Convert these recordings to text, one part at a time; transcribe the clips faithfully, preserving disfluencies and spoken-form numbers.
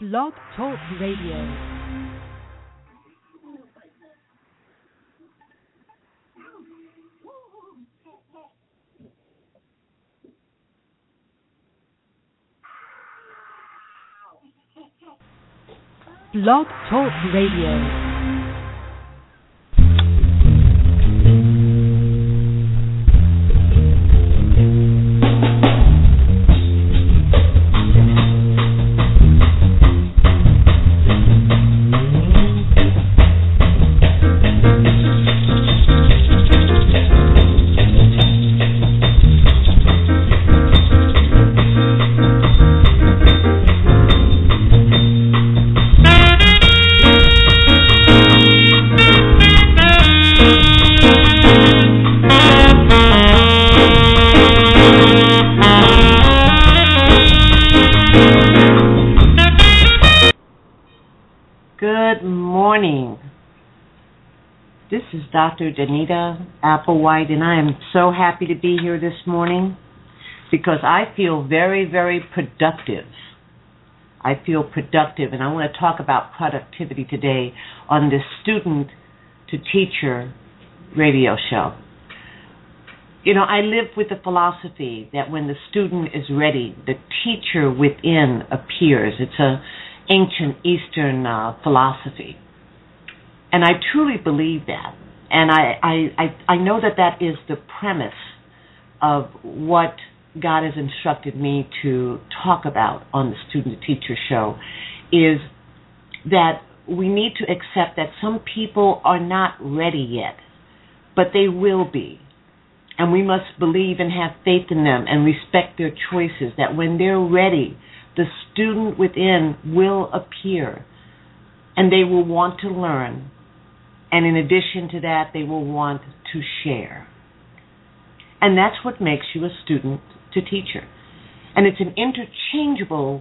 Blog Talk Radio. Blog Talk Radio. This is Doctor Danita Applewhite, and I am so happy to be here this morning because I feel very, very productive. I feel productive, and I want to talk about productivity today on this Student to Teacher radio show. You know, I live with the philosophy that when the student is ready, the teacher within appears. It's an ancient Eastern uh, philosophy. And I truly believe that. And I, I, I, I know that that is the premise of what God has instructed me to talk about on the Student to Teacher show, is that we need to accept that some people are not ready yet, but they will be. And we must believe and have faith in them and respect their choices, that when they're ready, the student within will appear, and they will want to learn. And in addition to that, they will want to share. And that's what makes you a student to teacher. And it's an interchangeable,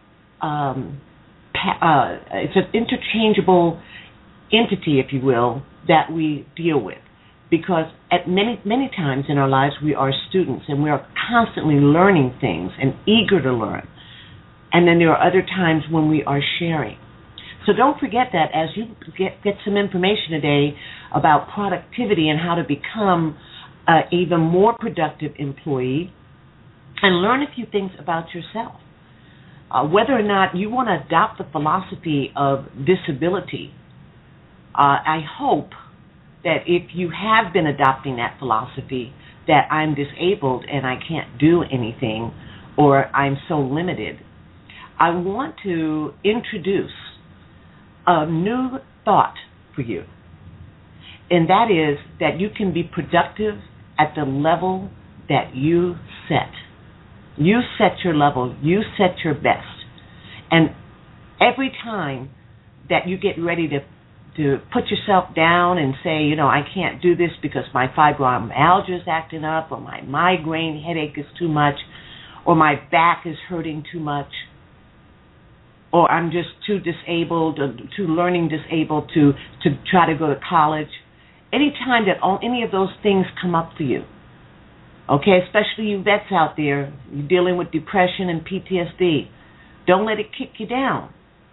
um, uh, it's an interchangeable entity, if you will, that we deal with. Because at many, many times in our lives, we are students, and we are constantly learning things and eager to learn. And then there are other times when we are sharing. So don't forget that as you get, get some information today about productivity and how to become an even more productive employee, and learn a few things about yourself. Uh, whether or not you want to adopt the philosophy of disability, uh, I hope that if you have been adopting that philosophy, that I'm disabled and I can't do anything, or I'm so limited, I want to introduce a new thought for you, and that is that you can be productive at the level that you set. You set your level, you set your best, and every time that you get ready to to put yourself down and say, you know, I can't do this because my fibromyalgia is acting up, or my migraine headache is too much, or my back is hurting too much, or I'm just too disabled, or too learning disabled to, to try to go to college. Anytime that all, any of those things come up for you, okay, especially you vets out there, you're dealing with depression and P T S D, don't let it kick you down.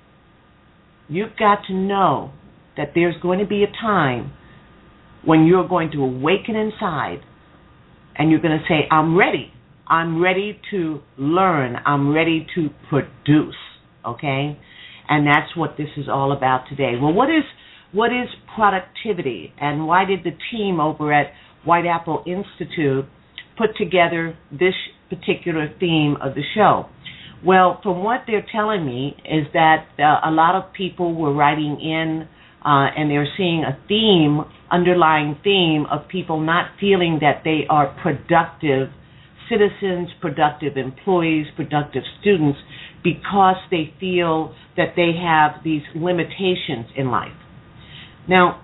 You've got to know that there's going to be a time when you're going to awaken inside and you're going to say, I'm ready. I'm ready to learn. I'm ready to produce. Okay, and that's what this is all about today. Well, what is what is productivity, and why did the team over at White Apple Institute put together this particular theme of the show? Well, from what they're telling me is that uh, a lot of people were writing in, uh, and they're seeing a theme, underlying theme of people not feeling that they are productive citizens, productive employees, productive students, because they feel that they have these limitations in life. Now,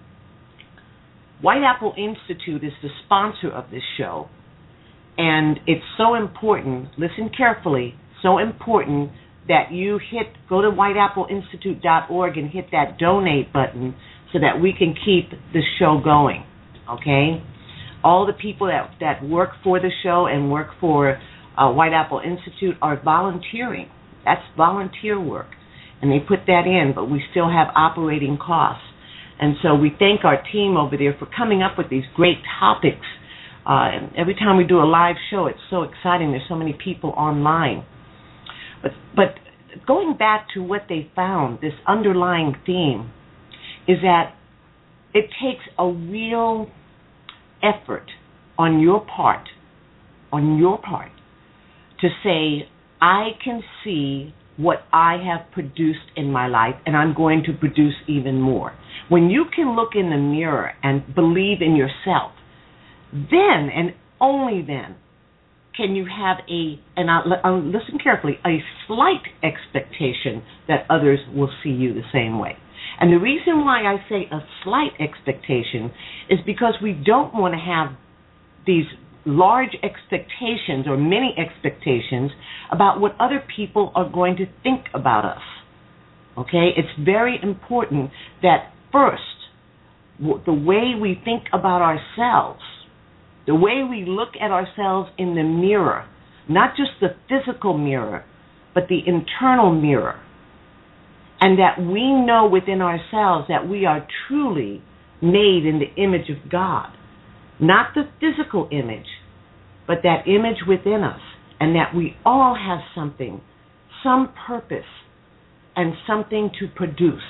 White Apple Institute is the sponsor of this show, and it's so important, listen carefully, so important that you hit, go to white apple institute dot org and hit that donate button so that we can keep the show going, okay? All the people that, that work for the show and work for uh, White Apple Institute are volunteering. That's volunteer work. and they put that in, but we still have operating costs. And so we thank our team over there for coming up with these great topics. Uh, and every time we do a live show, it's so exciting. There's so many people online. But, but going back to what they found, this underlying theme is that it takes a real effort on your part, on your part, to say, I can see what I have produced in my life, and I'm going to produce even more. When you can look in the mirror and believe in yourself, then and only then can you have a, and I'll, I'll listen carefully, a slight expectation that others will see you the same way. And the reason why I say a slight expectation is because we don't want to have these large expectations or many expectations about what other people are going to think about us. Okay? It's very important that first, the way we think about ourselves, the way we look at ourselves in the mirror, not just the physical mirror, but the internal mirror, and that we know within ourselves that we are truly made in the image of God. Not the physical image, but that image within us, and that we all have something, some purpose, and something to produce.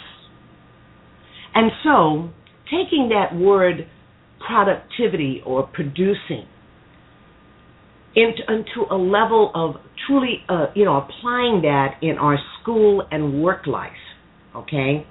And so, taking that word productivity or producing into, into a level of truly, uh, you know, applying that in our school and work life, okay?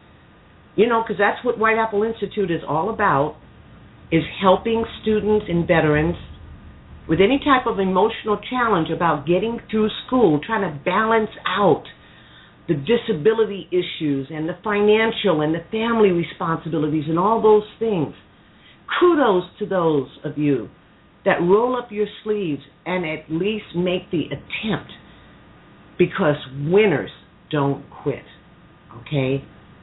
You know, because that's what White Apple Institute is all about, is helping students and veterans with any type of emotional challenge about getting through school, trying to balance out the disability issues and the financial and the family responsibilities and all those things. Kudos to those of you that roll up your sleeves and at least make the attempt, because winners don't quit, okay?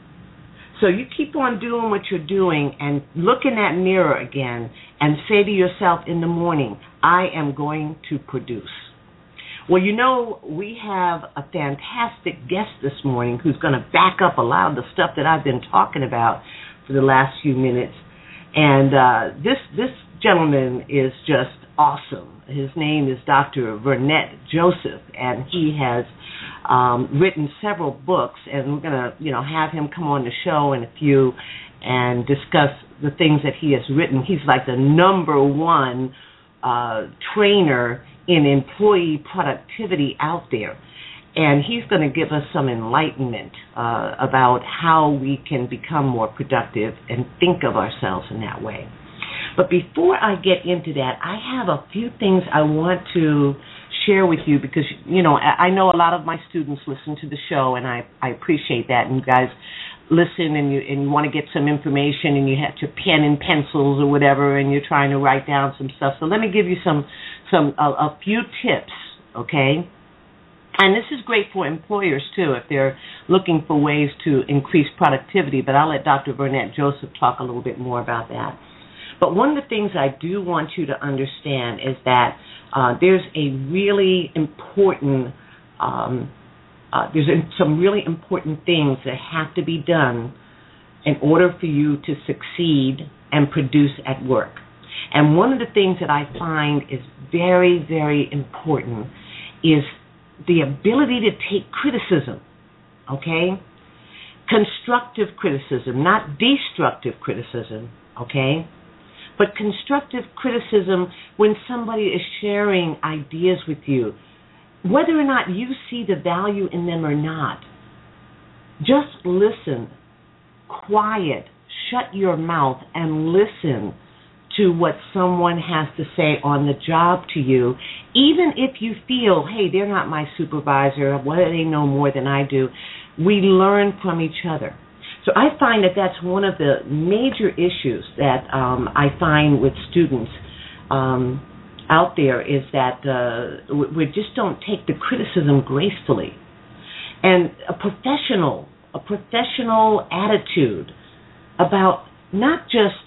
So you keep on doing what you're doing and look in that mirror again and say to yourself in the morning, I am going to produce. Well, you know, we have a fantastic guest this morning who's going to back up a lot of the stuff that I've been talking about for the last few minutes. And uh, this this gentleman is just awesome. His name is Doctor Vernett Joseph, and he has um, written several books, and we're going to, you know, have him come on the show in a few and discuss the things that he has written. He's like the number one uh, trainer in employee productivity out there. And he's going to give us some enlightenment uh, about how we can become more productive and think of ourselves in that way. But before I get into that, I have a few things I want to share with you because, you know, I know a lot of my students listen to the show, and I, I appreciate that. And you guys listen and you and you want to get some information, and you have your pen and pencils or whatever, and you're trying to write down some stuff. So let me give you some, some a, a few tips, okay? And this is great for employers, too, if they're looking for ways to increase productivity. But I'll let Doctor Vernett Joseph talk a little bit more about that. But one of the things I do want you to understand is that uh, there's a really important, um, uh, there's a, some really important things that have to be done in order for you to succeed and produce at work. And one of the things that I find is very, very important is the ability to take criticism, okay? Constructive criticism, not destructive criticism, okay? But constructive criticism when somebody is sharing ideas with you, whether or not you see the value in them or not. Just listen, quiet, shut your mouth, and listen to what someone has to say on the job to you, even if you feel, hey, they're not my supervisor, what do they know more than I do? We learn from each other. So I find that that's one of the major issues that um, I find with students um, out there is that uh, we just don't take the criticism gracefully. And a professional, a professional attitude about not just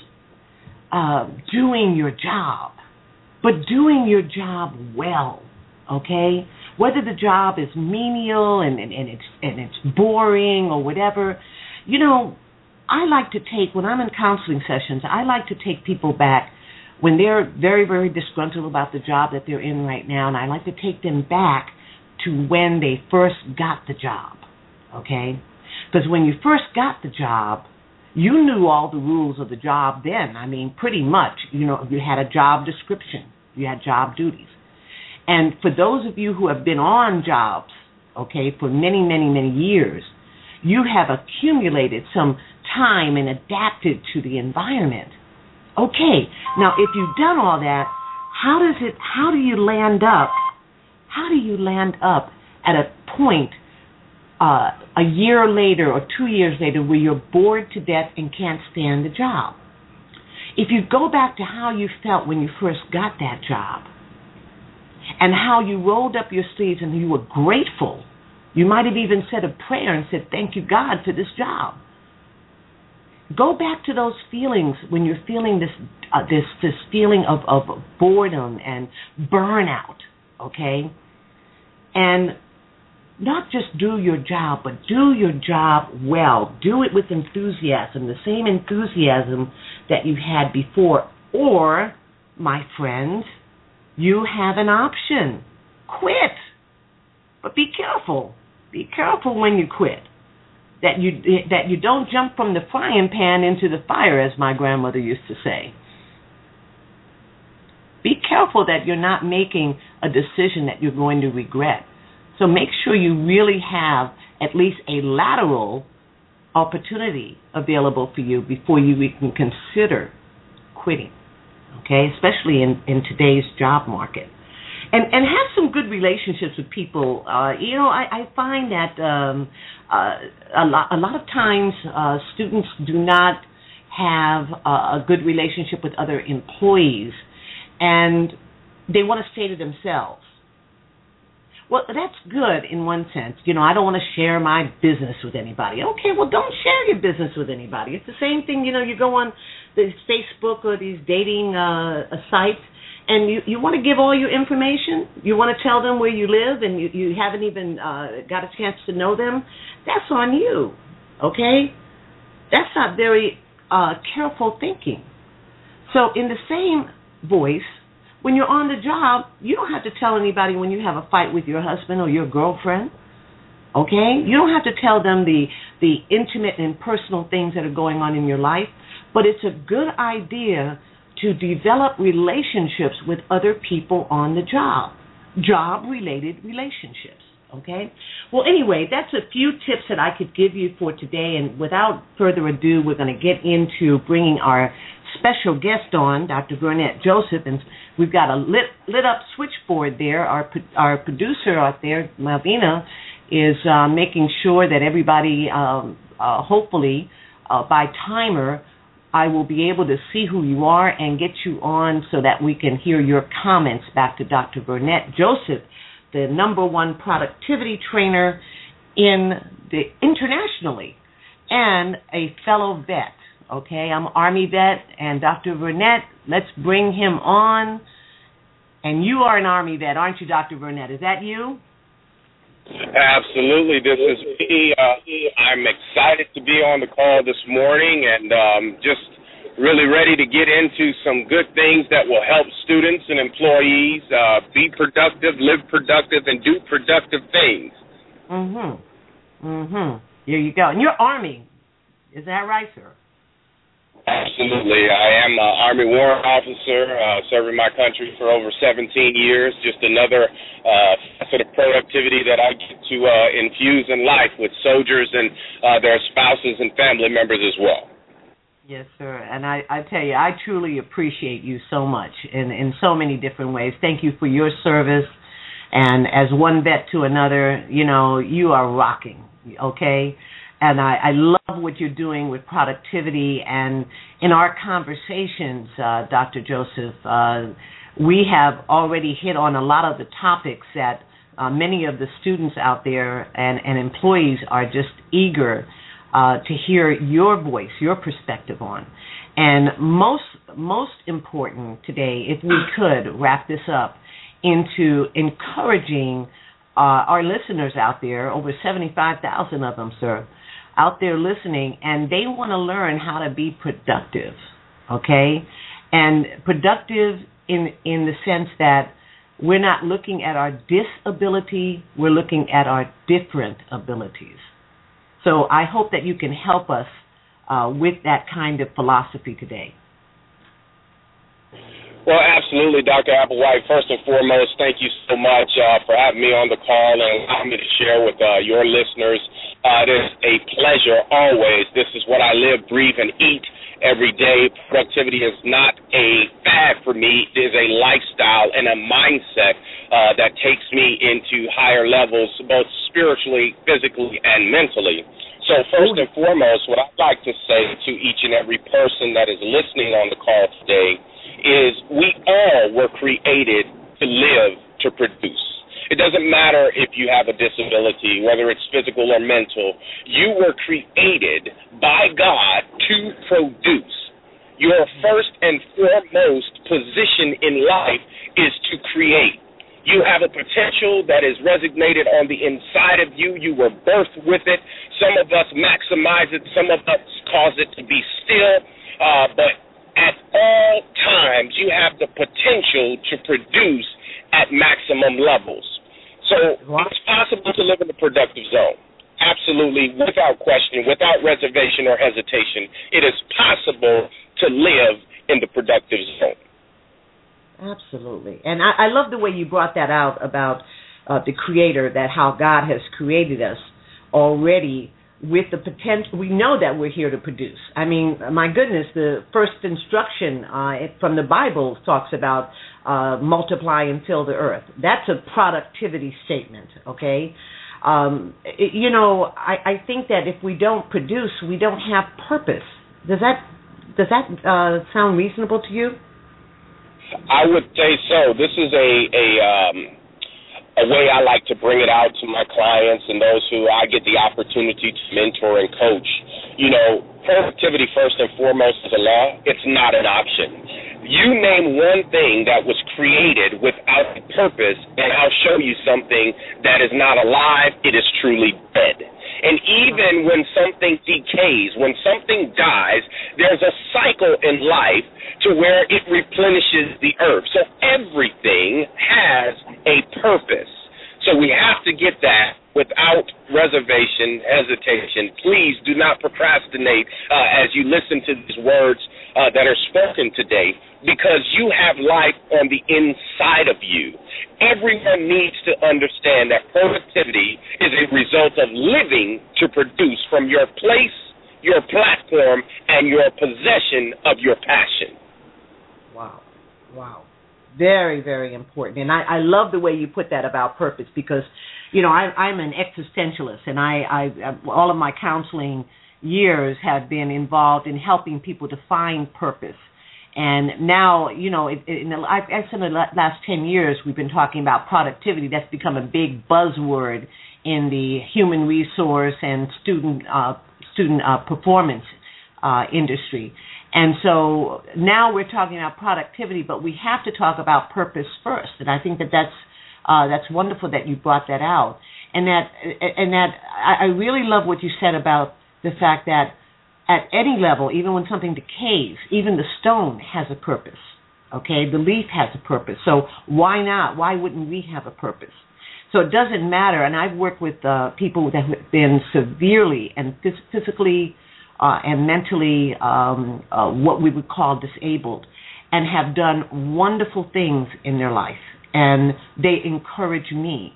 Uh, doing your job, but doing your job well, okay? whether the job is menial and, and, and it's and it's boring or whatever. You know, I like to take, when I'm in counseling sessions, I like to take people back when they're very, very disgruntled about the job that they're in right now, and I like to take them back to when they first got the job, okay? Because when you first got the job, you knew all the rules of the job then. I mean, pretty much, you know, you had a job description. You had job duties. And for those of you who have been on jobs, okay, for many, many, many years, you have accumulated some time and adapted to the environment. Okay, now if you've done all that, how does it, how do you land up, how do you land up at a point uh, a year later or two years later where you're bored to death and can't stand the job? If you go back to how you felt when you first got that job and how you rolled up your sleeves and you were grateful, you might have even said a prayer and said, thank you, God, for this job. Go back to those feelings when you're feeling this uh, this this feeling of, of boredom and burnout, okay? And not just do your job, but do your job well. Do it with enthusiasm, the same enthusiasm that you had before. Or, my friends, you have an option. Quit. But be careful. Be careful when you quit. That you that you don't jump from the frying pan into the fire, as my grandmother used to say. Be careful that you're not making a decision that you're going to regret. So make sure you really have at least a lateral opportunity available for you before you can consider quitting, okay, especially in, in today's job market. And and have some good relationships with people. Uh, you know, I, I find that um, uh, a lot a lot of times uh, students do not have a, a good relationship with other employees, and they want to stay to themselves. Well, that's good in one sense. You know, I don't want to share my business with anybody. Okay, well, don't share your business with anybody. It's the same thing. You know, you go on the Facebook or these dating uh, sites, and you, you want to give all your information, you want to tell them where you live, and you, you haven't even uh, got a chance to know them, that's on you, okay? That's not very uh, careful thinking. So in the same voice, when you're on the job, you don't have to tell anybody when you have a fight with your husband or your girlfriend, okay? You don't have to tell them the, the intimate and personal things that are going on in your life, but it's a good idea to develop relationships with other people on the job, job-related relationships, okay? Well, anyway, that's a few tips that I could give you for today, and without further ado, we're going to get into bringing our special guest on, Doctor Burnett Joseph, and we've got a lit, lit up switchboard there. Our, our producer out there, Malvina, is uh, making sure that everybody, um, uh, hopefully, uh, by timer, I will be able to see who you are and get you on so that we can hear your comments back to Doctor Burnett Joseph, the number one productivity trainer in the internationally, and a fellow vet. Okay, I'm Army vet, and Doctor Burnett, let's bring him on. And you are an Army vet, aren't you, Doctor Burnett? Is that you? Absolutely. This is me. Uh, I'm excited to be on the call this morning, and um, just really ready to get into some good things that will help students and employees uh, be productive, live productive, and do productive things. Mm-hmm. Mm-hmm. Here you go. And you're Army. Is that right, sir? Absolutely. I am an Army warrant officer, uh, serving my country for over seventeen years. Just another uh, facet of productivity that I get to uh, infuse in life with soldiers and uh, their spouses and family members as well. Yes, sir. And I, I tell you, I truly appreciate you so much in, in so many different ways. Thank you for your service. And as one vet to another, you know, you are rocking, okay? And I, I love what you're doing with productivity. And in our conversations, uh, Doctor Joseph, uh, we have already hit on a lot of the topics that uh, many of the students out there and, and employees are just eager uh, to hear your voice, your perspective on. And most, most important today, if we could wrap this up into encouraging uh, our listeners out there, over seventy-five thousand of them, sir, out there listening, and they want to learn how to be productive, okay? And productive in in the sense that we're not looking at our disability, we're looking at our different abilities. So I hope that you can help us uh, with that kind of philosophy today. Well, absolutely, Doctor Applewhite. First and foremost, thank you so much uh, for having me on the call and allowing me to share with uh, your listeners. Uh, it is a pleasure always. This is what I live, breathe, and eat every day. Productivity is not a fad for me. It is a lifestyle and a mindset uh, that takes me into higher levels, both spiritually, physically, and mentally. So first and foremost, what I'd like to say to each and every person that is listening on the call today is we all were created to live, to produce. It doesn't matter if you have a disability, whether it's physical or mental. You were created by God to produce. Your first and foremost position in life is to create. You have a potential that is resonated on the inside of you. You were birthed with it. Some of us maximize it. Some of us cause it to be still. Uh, but at all times, you have the potential to produce at maximum levels. So it's possible to live in the productive zone. Absolutely, without question, without reservation or hesitation, it is possible to live in the productive zone. Absolutely. And I, I love the way you brought that out about uh, the Creator, that how God has created us already with the potential. We know that we're here to produce. I mean, my goodness, the first instruction uh, from the Bible talks about uh, multiply and fill the earth. That's a productivity statement, okay? Um, it, you know, I, I think that if we don't produce, we don't have purpose. Does that does that uh, sound reasonable to you? I would say so. This is a a, um, a way I like to bring it out to my clients and those who I get the opportunity to mentor and coach. You know, productivity first and foremost is a law. It's not an option. You name one thing that was created without a purpose, and I'll show you something that is not alive. It is truly dead. And even when something decays, when something dies, there's a cycle in life to where it replenishes the earth. So everything has a purpose. So we have to get that without reservation, hesitation. Please do not procrastinate uh, as you listen to these words uh, that are spoken today, because you have life on the inside of you. Everyone needs to understand that productivity is a result of living to produce from your place, your platform, and your possession of your passion. Wow. Wow. Very, very important. And I, I love the way you put that about purpose, because, you know, I, I'm an existentialist, and I, I all of my counseling years have been involved in helping people to find purpose. And now, you know, in the, I've, I've spent the last ten years, we've been talking about productivity. That's become a big buzzword in the human resource and student uh, student uh, performance uh, industry. And so now we're talking about productivity, but we have to talk about purpose first. And I think that that's uh, that's wonderful that you brought that out. And that and that I really love what you said about the fact that at any level, even when something decays, even the stone has a purpose, okay? The leaf has a purpose. So why not? Why wouldn't we have a purpose? So it doesn't matter. And I've worked with uh, people that have been severely and phys- physically uh, and mentally um, uh, what we would call disabled, and have done wonderful things in their life. And they encourage me.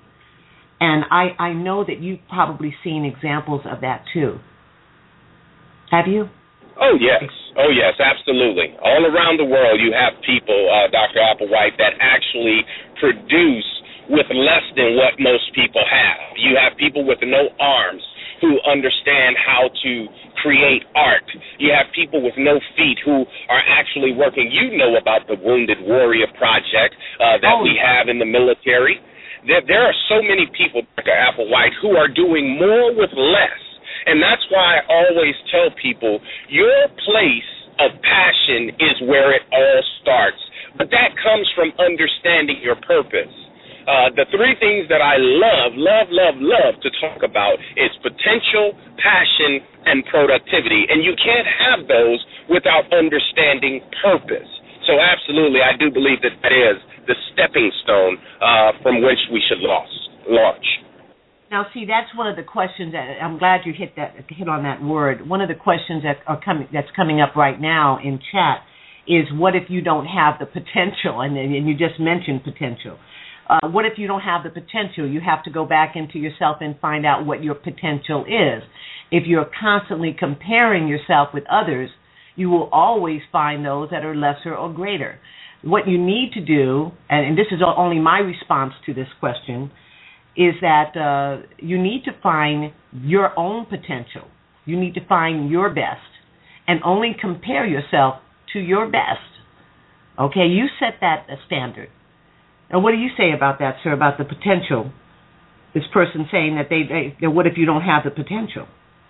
And I, I know that you've probably seen examples of that too. Have you? Oh, yes. Oh, yes, absolutely. All around the world you have people, uh, Doctor Applewhite, that actually produce with less than what most people have. You have people with no arms who understand how to create art. You have people with no feet who are actually working. You know about the Wounded Warrior Project uh, that oh. we have in the military. There, there are so many people, Doctor Applewhite, who are doing more with less. And that's why I always tell people, your place of passion is where it all starts. But that comes from understanding your purpose. Uh, the three things that I love, love, love, love to talk about is potential, passion, and productivity. And you can't have those without understanding purpose. So absolutely, I do believe that that is the stepping stone uh, from which we should launch. Now, see, that's one of the questions that I'm glad you hit that hit on that word. One of the questions that are coming that's coming up right now in chat is, what if you don't have the potential? And, and you just mentioned potential. Uh, what if you don't have the potential? You have to go back into yourself and find out what your potential is. If you're constantly comparing yourself with others, you will always find those that are lesser or greater. What you need to do, and, and this is only my response to this question, is that uh, you need to find your own potential. You need to find your best and only compare yourself to your best. Okay, you set that a standard. And what do you say about that, sir, about the potential? This person saying that they, they, what if you don't have the potential?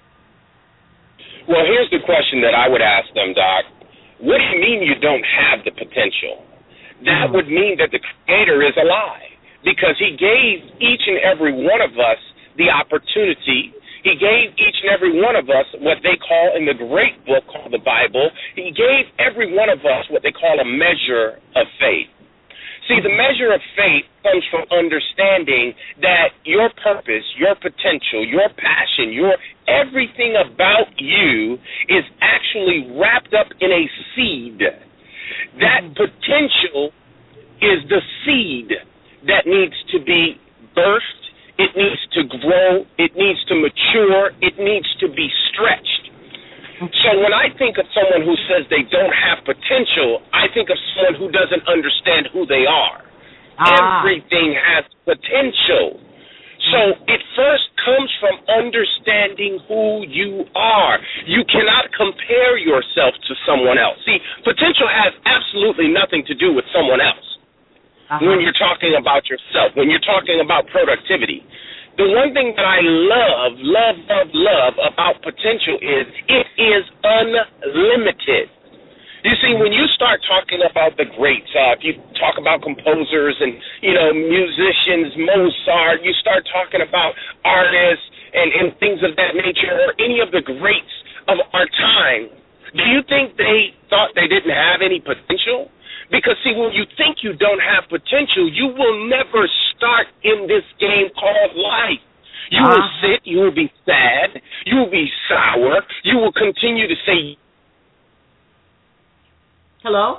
Well, here's the question that I would ask them, Doc. What do you mean you don't have the potential? That mm-hmm. would mean that the Creator is a lie, because He gave each and every one of us the opportunity. He gave each and every one of us what they call in the great book called the Bible, He gave every one of us what they call a measure of faith. See, the measure of faith comes from understanding that your purpose, your potential, your passion, your everything about you is actually wrapped up in a seed. That potential is the seed that needs to be birthed, it needs to grow, it needs to mature, it needs to be stretched. So when I think of someone who says they don't have potential, I think of someone who doesn't understand who they are. Ah. Everything has potential. So it first comes from understanding who you are. You cannot compare yourself to someone else. See, potential has absolutely nothing to do with someone else. Uh-huh. When you're talking about yourself, when you're talking about productivity. The one thing that I love, love, love, love about potential is it is unlimited. You see, when you start talking about the greats, uh, if you talk about composers and, you know, musicians, Mozart, you start talking about artists and, and things of that nature, or any of the greats of our time, do you think they thought they didn't have any potential? Because, see, when you think you don't have potential, you will never start in this game called life. You uh-huh. will sit, you will be sad, you will be sour, you will continue to say... Hello?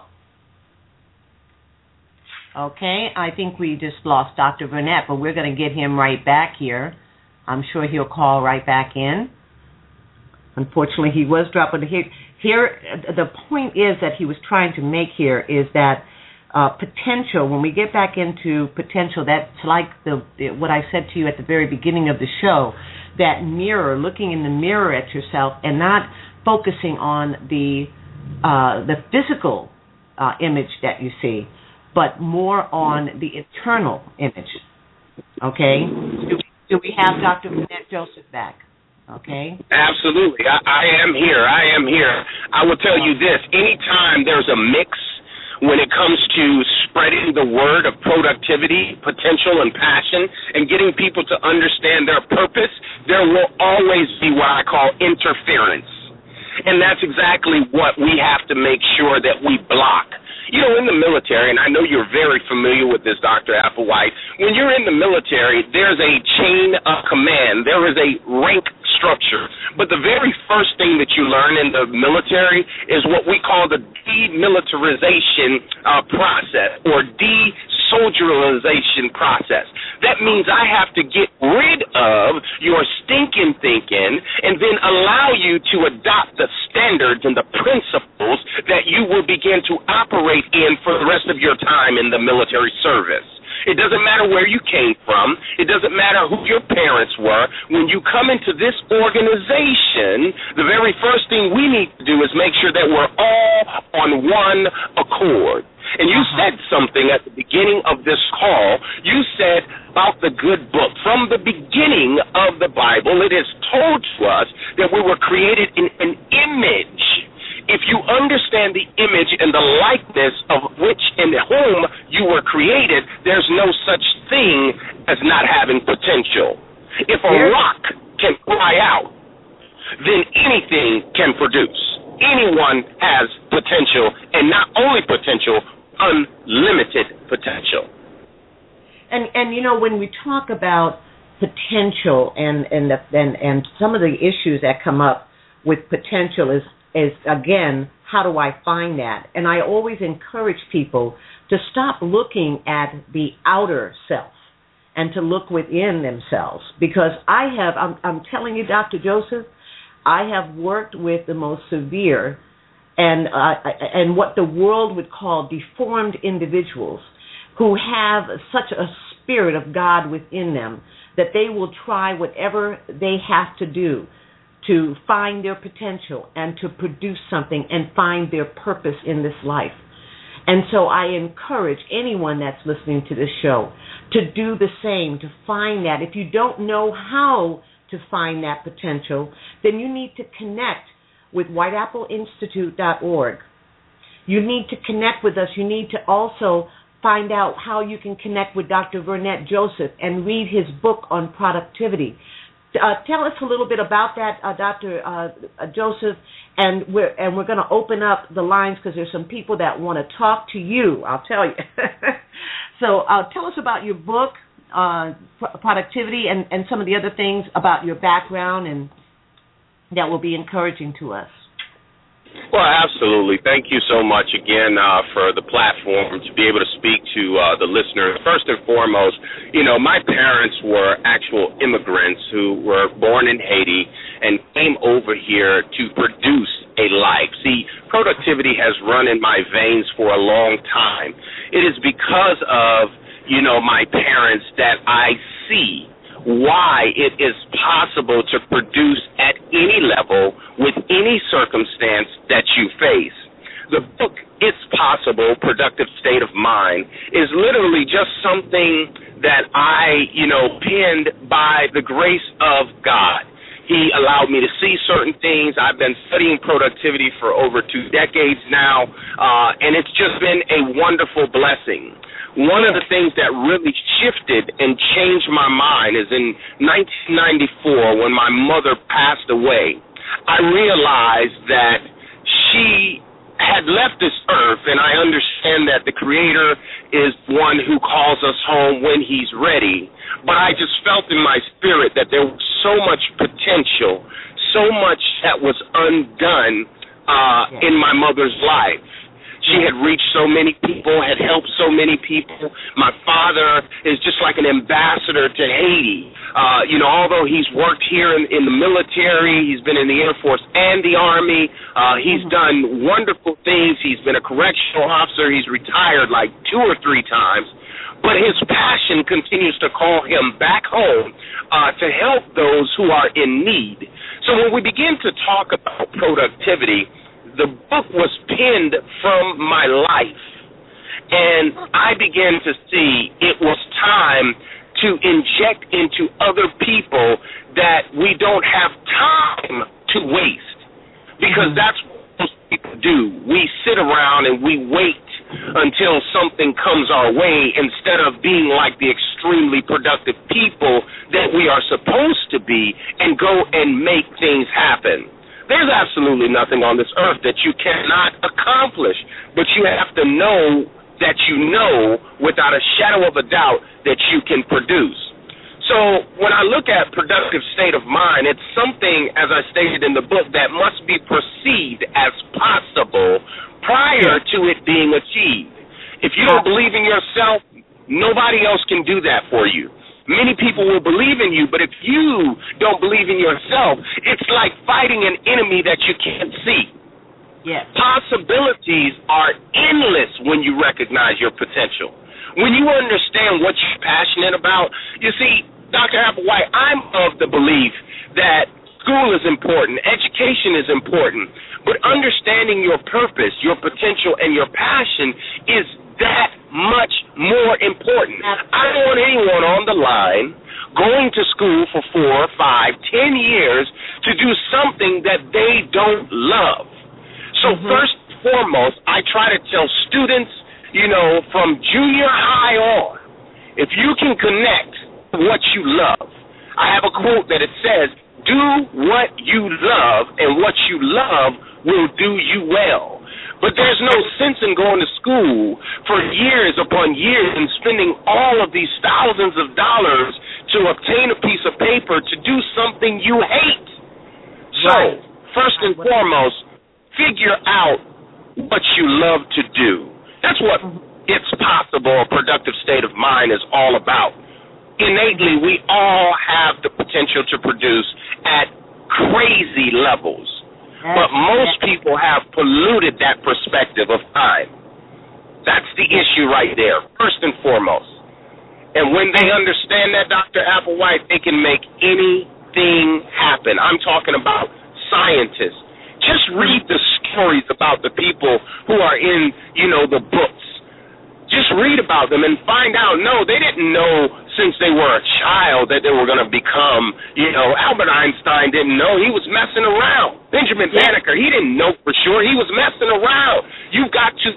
Okay, I think we just lost Doctor Burnett, but we're going to get him right back here. I'm sure he'll call right back in. Unfortunately, he was dropping the here. Here, the point is that he was trying to make here is that uh, potential. When we get back into potential, that's like the what I said to you at the very beginning of the show. That mirror, looking in the mirror at yourself, and not focusing on the uh, the physical uh, image that you see, but more on the internal image. Okay. Do, do we have Doctor Burnett Joseph back? Okay. Absolutely. I, I am here. I am here. I will tell you this. Anytime there's a mix when it comes to spreading the word of productivity, potential, and passion, and getting people to understand their purpose, there will always be what I call interference. And that's exactly what we have to make sure that we block. You know, in the military, and I know you're very familiar with this, Doctor Applewhite, when you're in the military, there's a chain of command. There is a rank structure. But the very first thing that you learn in the military is what we call the demilitarization uh, process, or desoldierization process. That means I have to get rid of your stinking thinking and then allow you to adopt the standards and the principles that you will begin to operate in for the rest of your time in the military service. It doesn't matter where you came from. It doesn't matter who your parents were. When you come into this organization, the very first thing we need to do is make sure that we're all on one accord. And you uh-huh. said something at the beginning of this call. You said about the good book. From the beginning of the Bible, it is told to us that we were created in an image, If you understand the image and the likeness of which and whom you were created, there's no such thing as not having potential. If a rock can cry out, then anything can produce. Anyone has potential, and not only potential, unlimited potential. And and you know, when we talk about potential and and the, and and some of the issues that come up with potential is is again, how do I find that? And I always encourage people to stop looking at the outer self and to look within themselves, because I have I'm, I'm telling you, Doctor Joseph, I have worked with the most severe and uh, and what the world would call deformed individuals who have such a spirit of God within them that they will try whatever they have to do to find their potential and to produce something and find their purpose in this life. And so I encourage anyone that's listening to this show to do the same, to find that. If you don't know how to find that potential, then you need to connect with white apple institute dot org. You need to connect with us. You need to also find out how you can connect with Doctor Vernette Joseph and read his book on productivity. Uh, tell us a little bit about that, uh, Doctor Uh, uh, Joseph, and we're and we're going to open up the lines because there's some people that want to talk to you. I'll tell you. So uh, tell us about your book, uh, productivity, and, and some of the other things about your background, and that will be encouraging to us. Well, absolutely. Thank you so much again uh, for the platform to be able to speak to uh, the listeners. First and foremost, you know, my parents were actual immigrants who were born in Haiti and came over here to produce a life. See, productivity has run in my veins for a long time. It is because of, you know, my parents that I see why it is possible to produce at any level with any circumstance that you face. The book, It's Possible, Productive State of Mind, is literally just something that I, you know, penned by the grace of God. He allowed me to see certain things. I've been studying productivity for over two decades now, uh, and it's just been a wonderful blessing. One of the things that really shifted and changed my mind is in nineteen ninety-four, when my mother passed away, I realized that she had left this earth, and I understand that the Creator is one who calls us home when He's ready, but I just felt in my spirit that there was so much potential, so much that was undone uh, in my mother's life. She had reached so many people, had helped so many people. My father is just like an ambassador to Haiti. Uh, you know, although he's worked here in, in the military, he's been in the Air Force and the Army. Uh, he's done wonderful things. He's been a correctional officer. He's retired like two or three times. But his passion continues to call him back home uh, to help those who are in need. So when we begin to talk about productivity, the book was penned from my life, and I began to see it was time to inject into other people that we don't have time to waste, because that's what most people do. We sit around and we wait until something comes our way instead of being like the extremely productive people that we are supposed to be and go and make things happen. There's absolutely nothing on this earth that you cannot accomplish, but you have to know that you know without a shadow of a doubt that you can produce. So when I look at productive state of mind, it's something, as I stated in the book, that must be perceived as possible prior to it being achieved. If you don't believe in yourself, nobody else can do that for you. Many people will believe in you, but if you don't believe in yourself, it's like fighting an enemy that you can't see. Yes. Possibilities are endless when you recognize your potential. When you understand what you're passionate about, you see, Doctor Applewhite, I'm of the belief that school is important, education is important, but understanding your purpose, your potential, and your passion is that much more important. I don't want anyone on the line going to school for four, five, ten years to do something that they don't love. So So mm-hmm. first and foremost, I try to tell students, you know, from junior high on, if you can connect what you love. I have a quote that it says, do what you love, and what you love will do you well. But there's no sense in going to school for years upon years and spending all of these thousands of dollars to obtain a piece of paper to do something you hate. So, right. first and foremost, figure out what you love to do. That's what It's Possible, a Productive State of Mind is all about. Innately, we all have the potential to produce at crazy levels. But most people have polluted that perspective of time. That's the issue right there, first and foremost. And when they understand that, Doctor Applewhite, they can make anything happen. I'm talking about scientists. Just read the stories about the people who are in, you know, the books. Just read about them and find out, no, they didn't know since they were a child that they were going to become, you know, Albert Einstein didn't know. He was messing around. Benjamin Banneker, he didn't know for sure. He was messing around. You've got to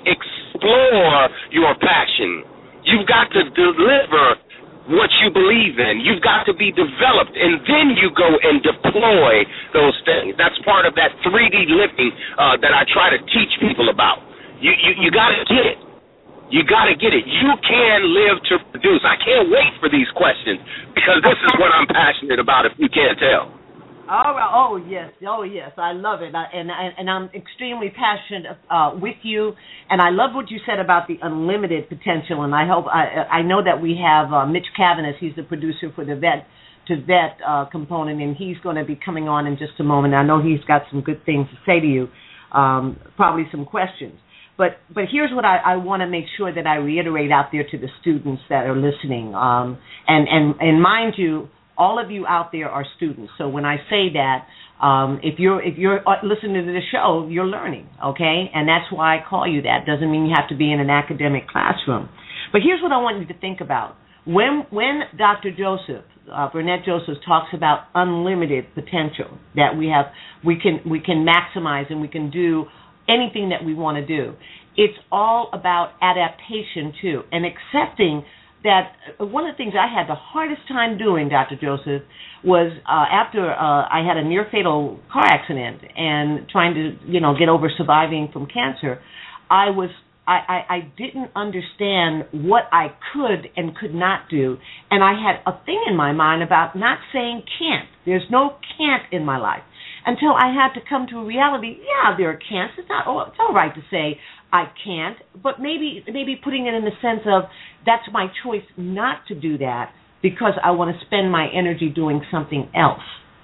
explore your passion. You've got to deliver what you believe in. You've got to be developed, and then you go and deploy those things. That's part of that three D living uh, that I try to teach people about. You, you, you got to get it. You got to get it. You can live to produce. I can't wait for these questions because this is what I'm passionate about, if you can't tell. All right. Oh, yes. Oh, yes. I love it. I, and, and, and I'm extremely passionate uh, with you. And I love what you said about the unlimited potential. And I hope I, I know that we have uh, Mitch Cavanis. He's the producer for the Vet to Vet uh, component, and he's going to be coming on in just a moment. I know he's got some good things to say to you, um, probably some questions. But but here's what I, I want to make sure that I reiterate out there to the students that are listening. Um, and, and, and mind you, all of you out there are students. So when I say that, um, if you're if you're listening to the show, you're learning, okay? And that's why I call you that. Doesn't mean you have to be in an academic classroom. But here's what I want you to think about. When when Doctor Joseph, uh, Burnett Joseph, talks about unlimited potential, that we have, we can we can maximize and we can do anything that we want to do. It's all about adaptation, too, and accepting that one of the things I had the hardest time doing, Doctor Joseph, was uh, after uh, I had a near-fatal car accident and trying to, you know, get over surviving from cancer, I was I, I, I didn't understand what I could and could not do, and I had a thing in my mind about not saying can't. There's no can't in my life. Until I had to come to a reality, yeah, there are can'ts. It's not. It's all right to say I can't, but maybe maybe putting it in the sense of that's my choice not to do that because I want to spend my energy doing something else.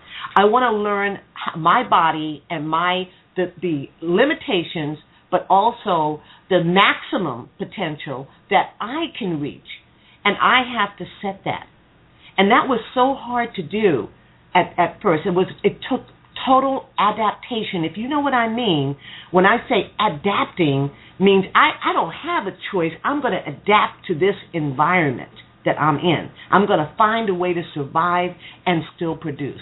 I want to learn my body and my the, the limitations, but also the maximum potential that I can reach, and I have to set that. And that was so hard to do at, at first. It was. It took total adaptation. If you know what I mean, when I say adapting, means I, I don't have a choice. I'm going to adapt to this environment that I'm in. I'm going to find a way to survive and still produce.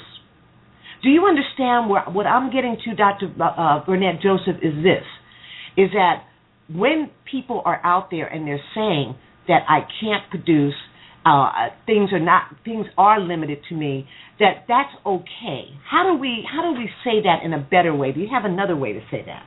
Do you understand where, what I'm getting to, Doctor Uh, Burnett Joseph, is this, is that when people are out there and they're saying that I can't produce, uh, things are not, things are limited to me, that that's okay. How do we how do we say that in a better way? Do you have another way to say that?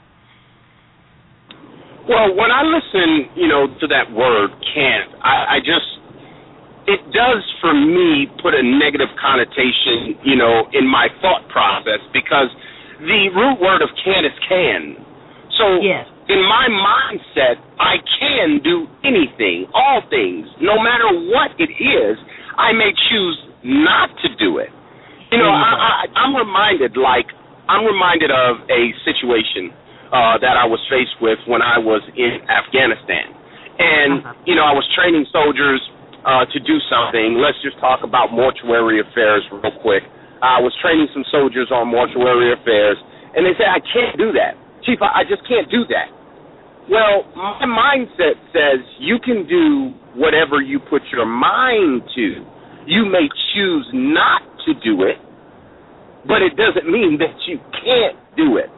Well, when I listen, you know, to that word can't, I, I just, it does for me put a negative connotation, you know, in my thought process because the root word of can is can. So yes. In my mindset, I can do anything, all things, no matter what it is. I may choose not to do it. You know, I, I, I'm reminded, like, I'm reminded of a situation uh, that I was faced with when I was in Afghanistan. And, uh-huh. you know, I was training soldiers uh, to do something. Let's just talk about mortuary affairs real quick. I was training some soldiers on mortuary affairs, and they said, I can't do that. Chief, I, I just can't do that. Well, my mindset says you can do whatever you put your mind to. You may choose not to do it, but it doesn't mean that you can't do it.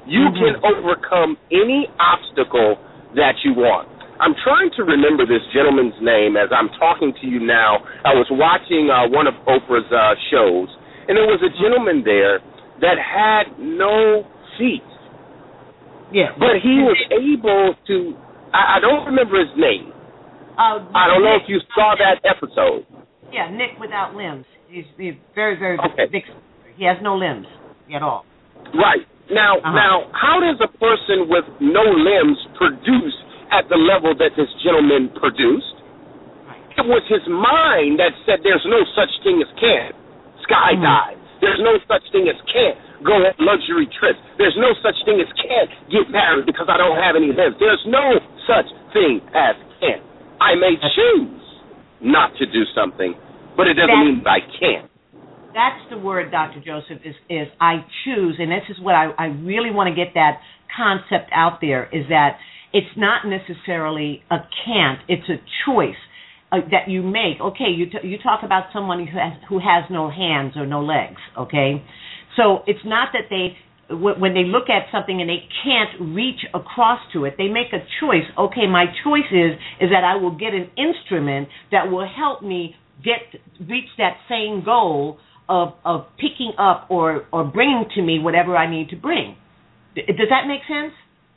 You mm-hmm. can overcome any obstacle that you want. I'm trying to remember this gentleman's name as I'm talking to you now. I was watching uh, one of Oprah's uh, shows, and there was a gentleman there that had no feet. Yeah. But he was able to, I, I don't remember his name. Uh, I don't know Nick, if you saw that episode. Yeah, Nick without limbs. He's, he's very, very okay. big. He has no limbs at all. Right. Now, uh-huh. now, how does a person with no limbs produce at the level that this gentleman produced? Right. It was his mind that said there's no such thing as can't skydive. Mm-hmm. There's no such thing as can't go on luxury trips. There's no such thing as can't get married because I don't have any limbs. There's no such thing as can't. I may choose not to do something, but it doesn't that's, mean I can't. That's the word, Doctor Joseph, is, is I choose, and this is what I, I really want to get that concept out there, is that it's not necessarily a can't, it's a choice uh, that you make. Okay, you, t- you talk about someone who has, who has no hands or no legs, okay? So it's not that they, w- when they look at something and they can't reach across to it, they make a choice. Okay, my choice is, is that I will get an instrument that will help me get reach that same goal of, of picking up or, or bringing to me whatever I need to bring. D- does that make sense?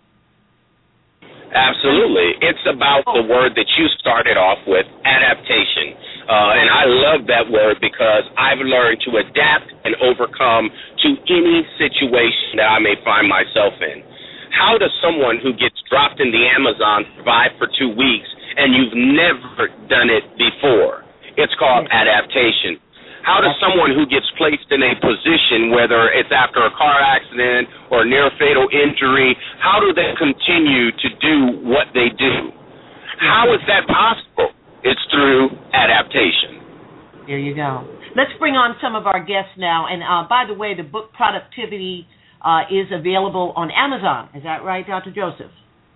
Absolutely. It's about the word that you started off with, adaptation. Uh, and I love that word because I've learned to adapt and overcome to any situation that I may find myself in. How does someone who gets dropped in the Amazon survive for two weeks and you've never done it before? It's called adaptation. How does someone who gets placed in a position, whether it's after a car accident or near fatal injury, how do they continue to do what they do? How is that possible? It's through adaptation. There you go. Let's bring on some of our guests now. And uh, by the way, the book Productivity uh, is available on Amazon. Is that right, Doctor Joseph?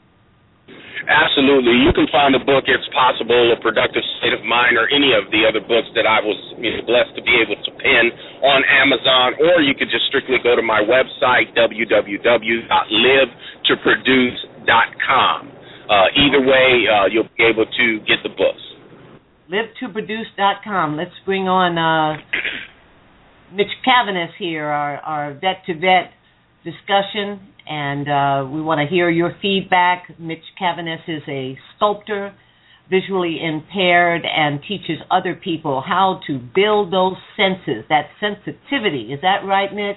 Absolutely. You can find the book, It's Possible, A Productive State of Mind, or any of the other books that I was you know, blessed to be able to pen on Amazon, or you could just strictly go to my website, w w w dot live to produce dot com. Uh, either way, uh, you'll be able to get the books. live to produce dot com. Let's bring on uh, Mitch Cavanis here, our, our vet-to-vet discussion, and uh, we want to hear your feedback. Mitch Cavanis is a sculptor, visually impaired, and teaches other people how to build those senses, that sensitivity. Is that right, Mitch?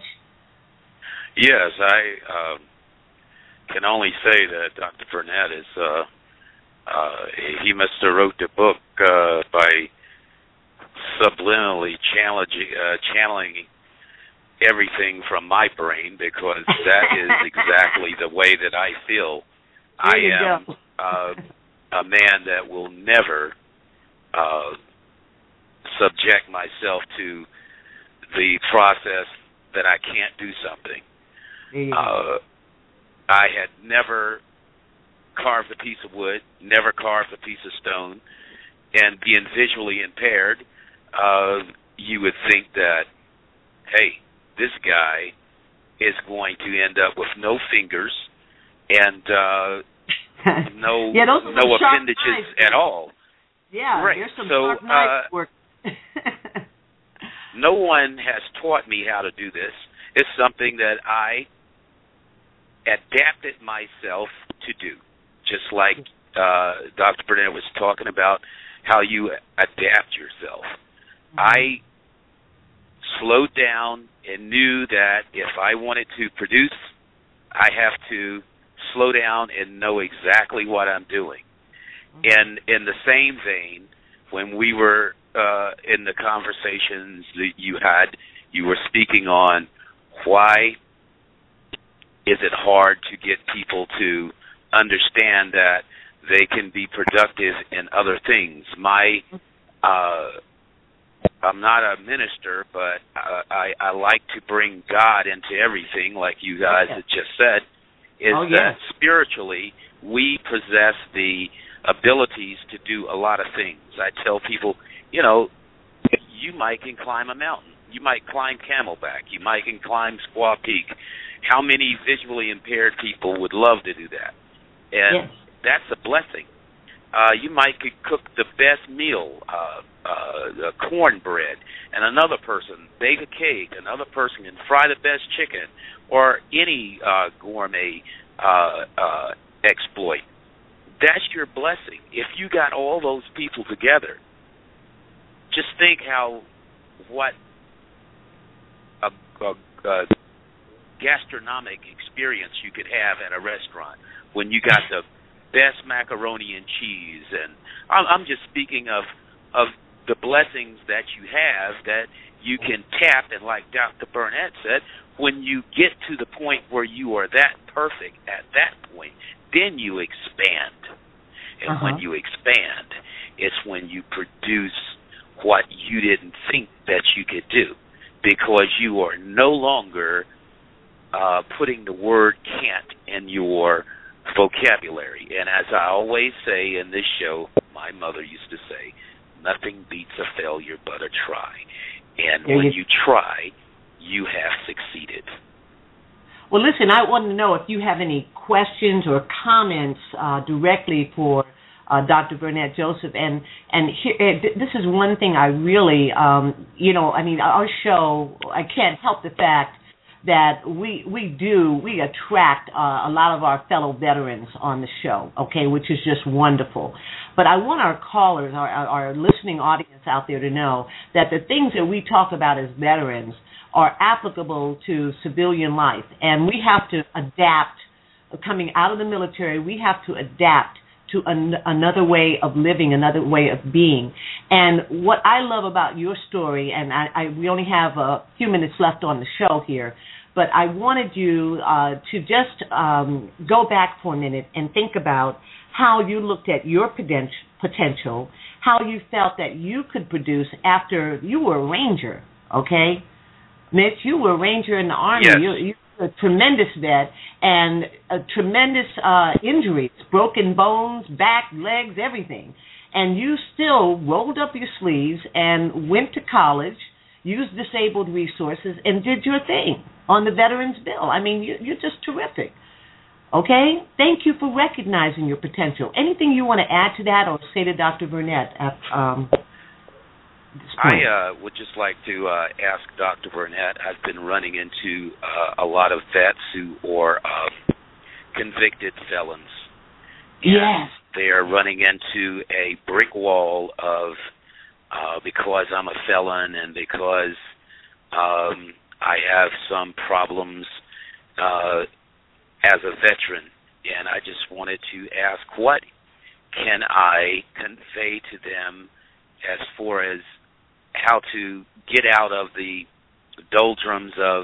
Yes, I uh, can only say that Doctor Burnett is, uh, uh, he must have wrote the book uh, by subliminally challenging, uh, channeling everything from my brain, because that is exactly the way that I feel. There I you am go. uh, a man that will never uh, subject myself to the process that I can't do something. There you uh, I had never carved a piece of wood, never carved a piece of stone, and being visually impaired, uh, you would think that, hey, this guy is going to end up with no fingers and uh, no yeah, those are no sharp appendages knives. at all. Yeah, right. there's some so, sharp knives uh, work. No one has taught me how to do this. It's something that I adapted myself to do, just like uh, Doctor Burnett was talking about how you adapt yourself. Mm-hmm. I slowed down and knew that if I wanted to produce, I have to slow down and know exactly what I'm doing. Mm-hmm. And in the same vein, when we were uh, in the conversations that you had, you were speaking on why is it hard to get people to understand that they can be productive in other things. My uh, I'm not a minister, but uh, I, I like to bring God into everything, like you guys had just said, is oh, yeah. that spiritually we possess the abilities to do a lot of things. I tell people, you know, you might can climb a mountain. You might climb Camelback. You might can climb Squaw Peak. How many visually impaired people would love to do that? And yes. That's a blessing. Uh, you might could cook the best meal, uh, uh, cornbread, and another person bake a cake, another person can fry the best chicken, or any uh, gourmet uh, uh, exploit. That's your blessing. If you got all those people together, just think how what a, a, a gastronomic experience you could have at a restaurant when you got the best macaroni and cheese. And I'm, I'm just speaking of of the blessings that you have that you can tap, and like Doctor Burnett said, when you get to the point where you are that perfect at that point, then you expand. And uh-huh. when you expand, it's when you produce what you didn't think that you could do, because you are no longer uh, putting the word can't in your vocabulary. And as I always say in this show, my mother used to say, nothing beats a failure but a try. And when you try, you have succeeded. Well, listen, I want to know if you have any questions or comments uh, directly for uh, Doctor Burnett Joseph. And and here, this is one thing I really, um, you know, I mean, our show, I can't help the fact that we we do, we attract uh, a lot of our fellow veterans on the show, okay, which is just wonderful. But I want our callers, our, our listening audience out there to know that the things that we talk about as veterans are applicable to civilian life. And we have to adapt, coming out of the military, we have to adapt to an, another way of living, another way of being. And what I love about your story, and I, I, we only have a few minutes left on the show here, but I wanted you uh, to just um, go back for a minute and think about how you looked at your potential, how you felt that you could produce after you were a Ranger, okay? Mitch, you were a Ranger in the Army. Yes. You, you were a tremendous vet, and a tremendous uh, injuries, broken bones, back, legs, everything. And you still rolled up your sleeves and went to college, used disabled resources, and did your thing on the Veterans Bill. I mean, you, you're just terrific. Okay? Thank you for recognizing your potential. Anything you want to add to that or say to Doctor Burnett at um, this point? I uh, would just like to uh, ask Doctor Burnett, I've been running into uh, a lot of vets who are uh, convicted felons. Yes. They are running into a brick wall of, uh, because I'm a felon and because um, I have some problems uh, as a veteran, and I just wanted to ask, what can I convey to them as far as how to get out of the doldrums of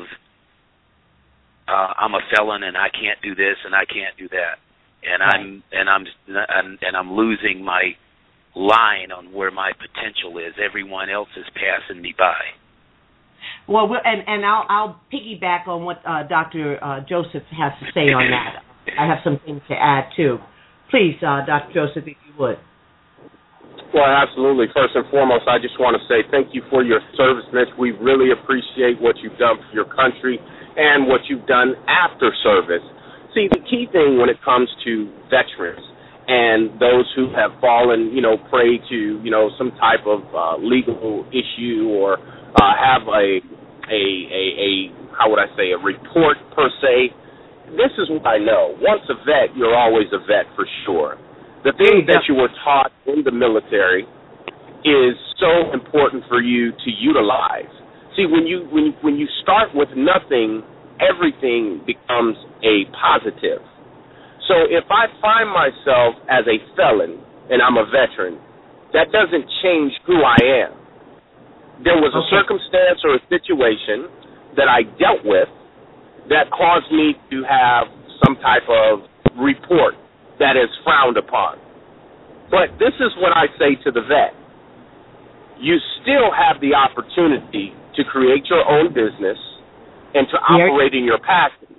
uh, I'm a felon and I can't do this and I can't do that, and right. I'm and I'm and, and I'm losing my line on where my potential is. Everyone else is passing me by. Well, we'll and, and I'll, I'll piggyback on what uh, Doctor Uh, Joseph has to say on that. I have some things to add, too. Please, uh, Doctor Joseph, if you would. Well, absolutely. First and foremost, I just want to say thank you for your service, Mitch. We really appreciate what you've done for your country and what you've done after service. See, the key thing when it comes to veterans and those who have fallen, you know, prey to, you know, some type of uh, legal issue or Uh, have a, a, a, a, how would I say, a report per se. This is what I know. Once a vet, you're always a vet for sure. The thing that you were taught in the military is so important for you to utilize. See, when you when you, when you start with nothing, everything becomes a positive. So if I find myself as a felon and I'm a veteran, that doesn't change who I am. There was a okay. circumstance or a situation that I dealt with that caused me to have some type of report that is frowned upon. But this is what I say to the vet. You still have the opportunity to create your own business and to operate in your passion.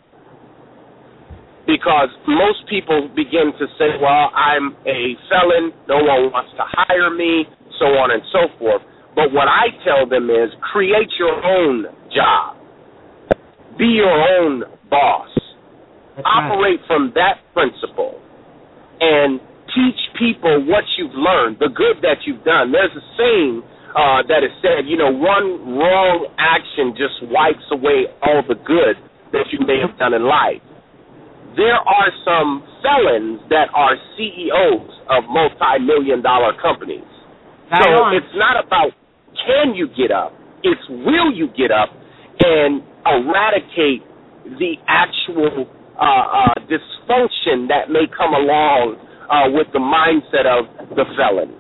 Because most people begin to say, well, I'm a felon, no one wants to hire me, so on and so forth. But what I tell them is create your own job. Be your own boss. That's Operate right. from that principle and teach people what you've learned, the good that you've done. There's a saying uh, that is said, you know, one wrong action just wipes away all the good that you may have done in life. There are some felons that are C E Os of multi-million dollar companies. Right so on. it's not about can you get up, it's will you get up and eradicate the actual uh, uh, dysfunction that may come along uh, with the mindset of the felon.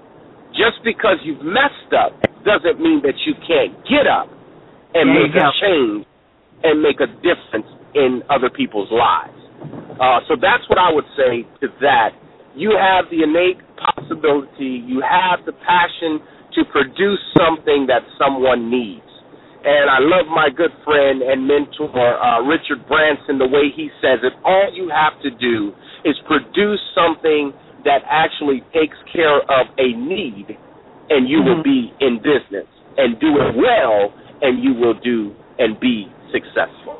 Just because you've messed up doesn't mean that you can't get up and There make you a go. change and make a difference in other people's lives. Uh, so that's what I would say to that. You have the innate possibility, you have the passion to produce something that someone needs. And I love my good friend and mentor, uh, Richard Branson, the way he says it. All you have to do is produce something that actually takes care of a need, and you Mm-hmm. will be in business. And do it well, and you will do and be successful.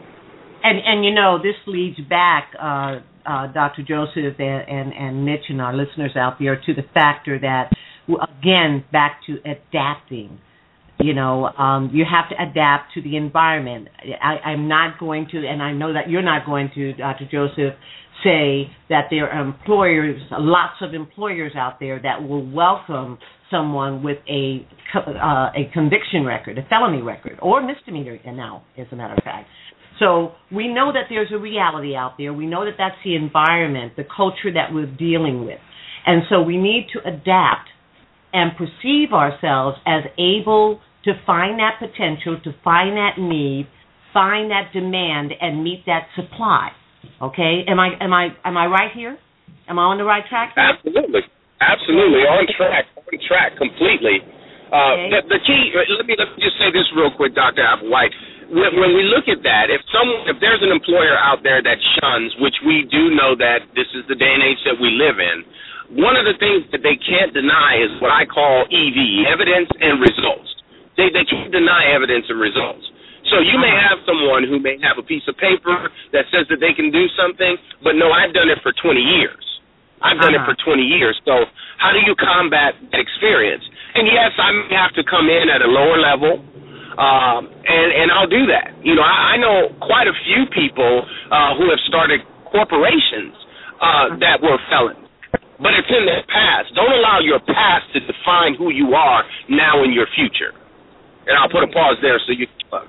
And and you know, this leads back, uh, uh, Doctor Joseph and, and, and Mitch and our listeners out there to the factor that, again, back to adapting. You know, um, you have to adapt to the environment. I, I'm not going to, and I know that you're not going to, Doctor Joseph, say that there are employers, lots of employers out there that will welcome someone with a uh, a conviction record, a felony record, or misdemeanor now, as a matter of fact. So we know that there's a reality out there. We know that that's the environment, the culture that we're dealing with. And so we need to adapt and perceive ourselves as able to find that potential, to find that need, find that demand, and meet that supply. Okay? Am I am I am I right here? Am I on the right track here? Absolutely, absolutely on track, on track completely. Uh, Okay. the, the key. Let me let me just say this real quick, Doctor Applewhite. When, when we look at that, if someone, if there's an employer out there that shuns, which we do know that this is the day and age that we live in, one of the things that they can't deny is what I call E V, evidence and results. They they can't deny evidence and results. So you may have someone who may have a piece of paper that says that they can do something, but no, I've done it for twenty years. I've done Uh-huh. it for twenty years. So how do you combat that experience? And yes, I may have to come in at a lower level, um, and, and I'll do that. You know, I, I know quite a few people uh, who have started corporations uh, that were felons. But it's in their past. Don't allow your past to define who you are now in your future. And I'll put a pause there so you can.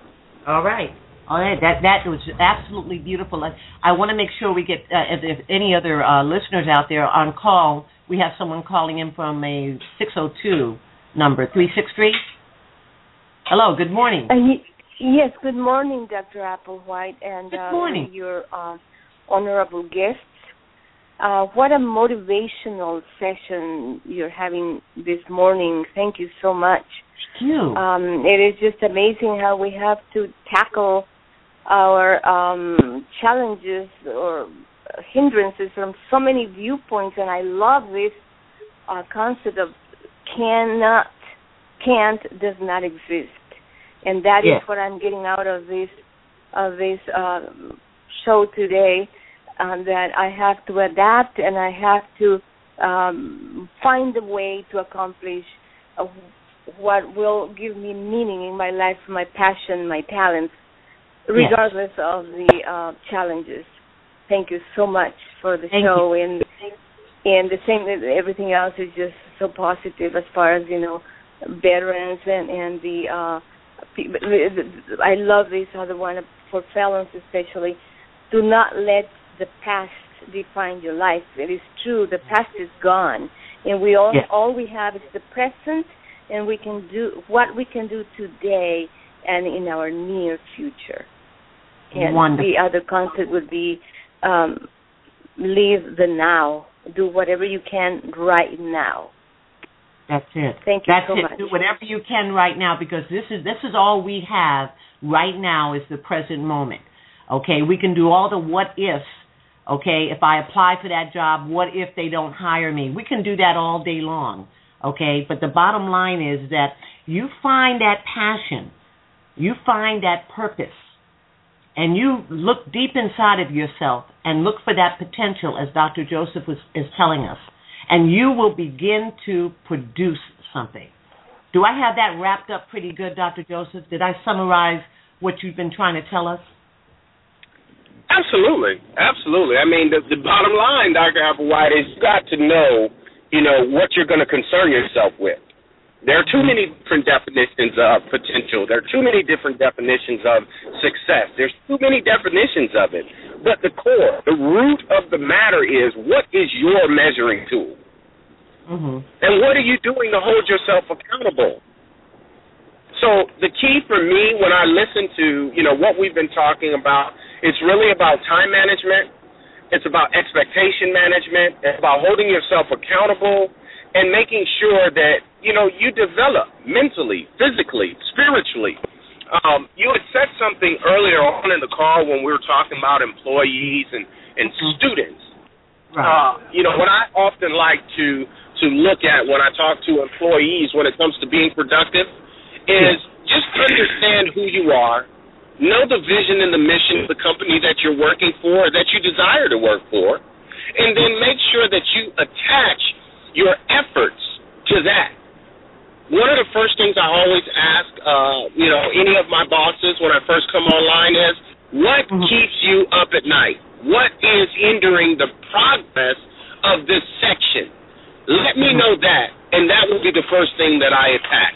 All right. All right. That that was absolutely beautiful. I, I want to make sure we get, uh, if, if any other uh, listeners out there on call, we have someone calling in from a six oh two number, three six three. Hello. Good morning. Uh, y- yes, good morning, Doctor Applewhite, and Good uh, morning. your uh, honorable guests. Uh, what a motivational session you're having this morning. Thank you so much. Thank you. Um, it is just amazing how we have to tackle our um, challenges or hindrances from so many viewpoints, and I love this uh, concept of cannot, can't does not exist, and that Yes. is what I'm getting out of this of this uh, show today. Um, that I have to adapt and I have to um, find a way to accomplish uh, what will give me meaning in my life, my passion, my talents, regardless yes. of the uh, challenges. Thank you so much for the Thank show, you. and and the same. Everything else is just so positive as far as you know, veterans and and the. Uh, I love this other one for felons especially. Do not let the past define your life. It is true. The past is gone, and we all yes. all we have is the present, and we can do what we can do today and in our near future. And Wonderful. the other concept would be um, live the now. Do whatever you can right now. That's it. Thank you That's so it. much. Do whatever you can right now, because this is this is all we have right now is the present moment. Okay, we can do all the what ifs. Okay, if I apply for that job, what if they don't hire me? We can do that all day long. Okay, but the bottom line is that you find that passion, you find that purpose, and you look deep inside of yourself and look for that potential, as Doctor Joseph was, is telling us, and you will begin to produce something. Do I have that wrapped up pretty good, Doctor Joseph? Did I summarize what you've been trying to tell us? Absolutely, absolutely. I mean, the, the bottom line, Doctor Applewhite, is you got to know, you know, what you're going to concern yourself with. There are too many different definitions of potential. There are too many different definitions of success. There's too many definitions of it. But the core, the root of the matter is, what is your measuring tool? Mm-hmm. And what are you doing to hold yourself accountable? So the key for me when I listen to, you know, what we've been talking about, it's really about time management. It's about expectation management. It's about holding yourself accountable and making sure that, you know, you develop mentally, physically, spiritually. Um, you had said something earlier on in the call when we were talking about employees and, and mm-hmm. students. Right. Uh, you know, what I often like to, to look at when I talk to employees when it comes to being productive is just understand who you are, know the vision and the mission of the company that you're working for, that you desire to work for, and then make sure that you attach your efforts to that. One of the first things I always ask, uh, you know, any of my bosses when I first come online is, what mm-hmm. keeps you up at night? What is hindering the progress of this section? Let me know that, and that will be the first thing that I attack.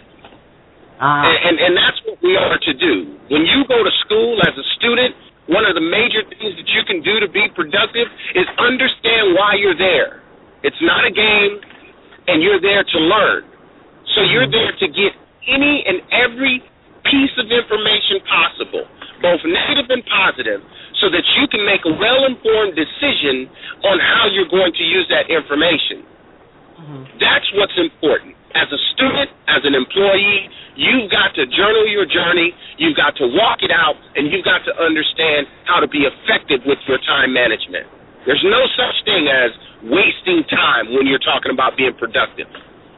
Uh, and, and, and that's what we are to do. When you go to school as a student, one of the major things that you can do to be productive is understand why you're there. It's not a game, and you're there to learn. So you're there to get any and every piece of information possible, both negative and positive, so that you can make a well-informed decision on how you're going to use that information. Mm-hmm. That's what's important. As a student, as an employee, you've got to journal your journey, you've got to walk it out, and you've got to understand how to be effective with your time management. There's no such thing as wasting time when you're talking about being productive.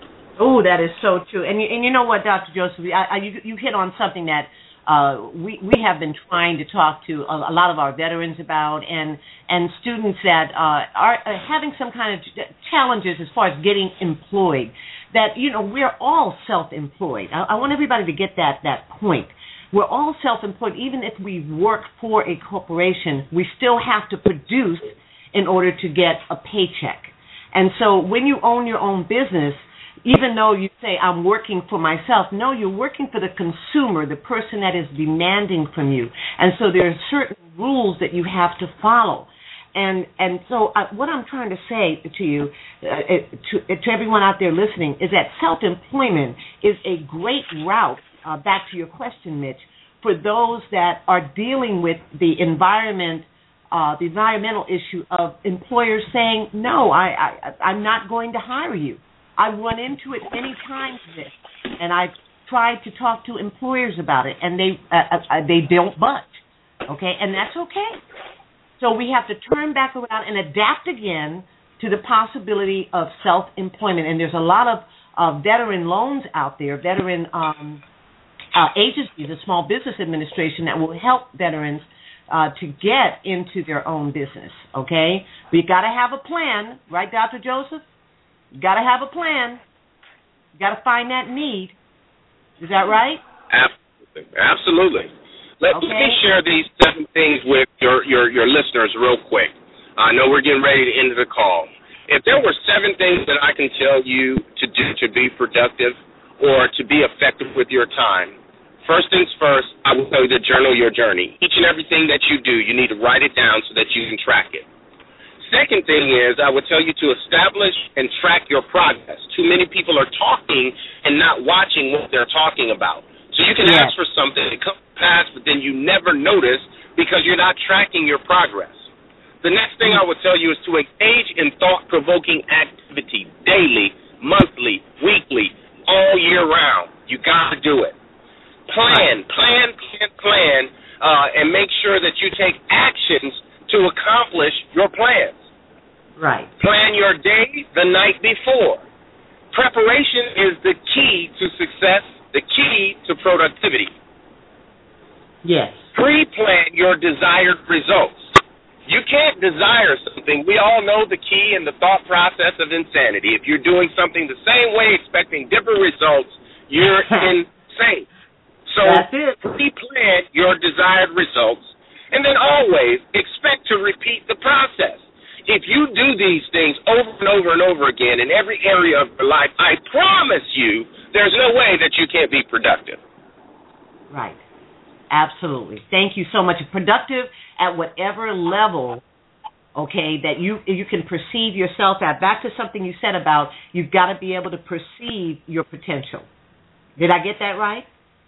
Oh, that is so true. And you, and you know what, Doctor Joseph, I, I, you, you hit on something that uh, we we have been trying to talk to a, a lot of our veterans about, and and students that uh, are having some kind of challenges as far as getting employed. That, you know, we're all self-employed. I, I want everybody to get that that point. We're all self-employed. Even if we work for a corporation, we still have to produce in order to get a paycheck. And so when you own your own business, even though you say, I'm working for myself, no, you're working for the consumer, the person that is demanding from you. And so there are certain rules that you have to follow. And and so uh, what I'm trying to say to you, uh, to, to everyone out there listening, is that self-employment is a great route, uh, back to your question, Mitch, for those that are dealing with the environment, uh, the environmental issue of employers saying, no, I, I, I'm not going to hire you. I've run into it many times, this, and I've tried to talk to employers about it, and they uh, uh, they don't budge, okay? And that's okay. So we have to turn back around and adapt again to the possibility of self-employment. And there's a lot of uh, veteran loans out there, veteran um, uh, agencies, the Small Business Administration, that will help veterans uh, to get into their own business, okay? But you got to have a plan, right, Doctor Joseph? You got to have a plan. You got to find that need. Is that right? Absolutely. Absolutely. Let, okay. let me share these seven things with your, your, your listeners real quick. I know we're getting ready to end the call. If there were seven things that I can tell you to do to be productive or to be effective with your time, first things first, I will tell you to journal your journey. Each and everything that you do, you need to write it down so that you can track it. Second thing is, I would tell you to establish and track your progress. Too many people are talking and not watching what they're talking about. So you can yeah. ask for something to come past, but then you never notice because you're not tracking your progress. The next thing I would tell you is to engage in thought-provoking activity daily, monthly, weekly, all year round. You got to do it. Plan, plan, plan, plan, uh, and make sure that you take actions to accomplish your plans. Right. Plan your day the night before. Preparation is the key to success, the key to productivity. Yes. pre-plan your desired results. You can't desire something. We all know the key in the thought process of insanity. If you're doing something the same way, expecting different results, you're insane. So pre-plan your desired results, and then always expect to repeat the process. If you do these things over and over and over again in every area of your life, I promise you there's no way that you can't be productive. Right. Absolutely. Thank you so much. Productive at whatever level, okay, that you you can perceive yourself at. Back to something you said about you've got to be able to perceive your potential. Did I get that right?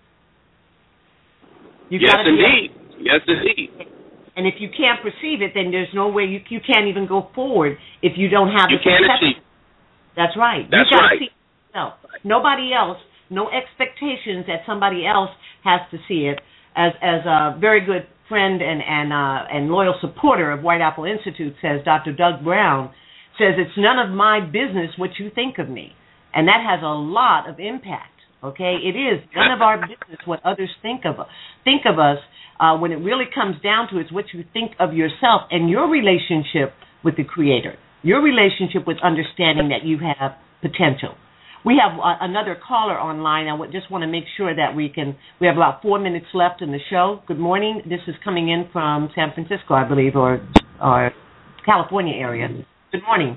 You've yes, got to indeed. Be, yes, indeed. And if you can't perceive it, then there's no way you you can't even go forward if you don't have you the can't perception. achieve. That's right. That's You've got right. to see yourself. Nobody else, no expectations that somebody else has to see it. As as a very good friend and and uh, and loyal supporter of White Apple Institute says, Doctor Doug Brown says, it's none of my business what you think of me, and that has a lot of impact. Okay, it is none of our business what others think of us. Think of us uh, when it really comes down to it, it's what you think of yourself and your relationship with the Creator, your relationship with understanding that you have potential. We have uh, another caller online. I would just want to make sure that we can, we have about four minutes left in the show. Good morning. This is coming in from San Francisco, I believe, or, or California area. Good morning.